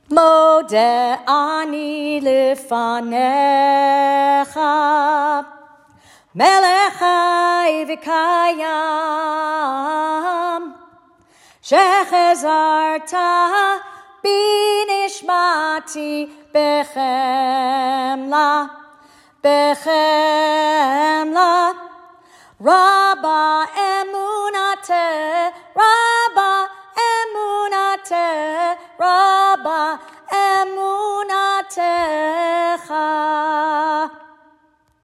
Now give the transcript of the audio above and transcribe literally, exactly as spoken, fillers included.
מודה אני לפניך, מלך חי וקיים, שחזרת בי נשמתי בחמלה, בחמלה.